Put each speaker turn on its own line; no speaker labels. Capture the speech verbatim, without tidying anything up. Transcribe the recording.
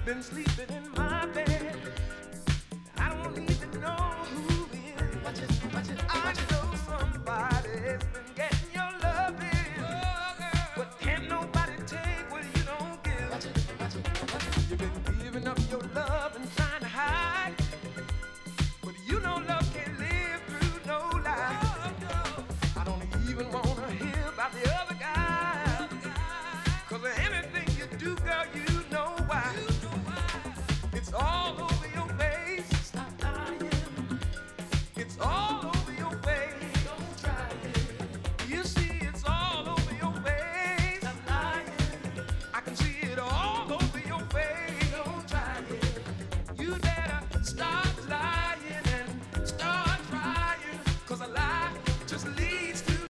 been sleeping in my bed. I don't even know who is. Watch it, watch it, I watch know it. Somebody's been getting your loving, oh, girl. But can't nobody take what you don't give. Watch it, watch it, watch it. You've been giving up your love and trying to hide, but you know love can't live through no lie. Oh, no. I don't even wanna hear about the other guy, cause anything you do, girl, you know why. You know why. It's all over your face. Stop lying. It's all over your face. Don't try it. You see, it's all over your face. Stop lying. I can see